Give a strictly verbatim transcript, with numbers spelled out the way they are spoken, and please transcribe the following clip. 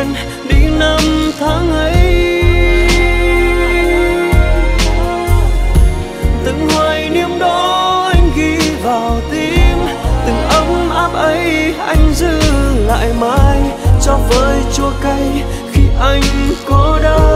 quên đi năm tháng ấy. Từng hoài niệm đó anh ghi vào tim, từng ấm áp ấy anh giữ lại mãi, cho với chua cay khi anh cô đơn.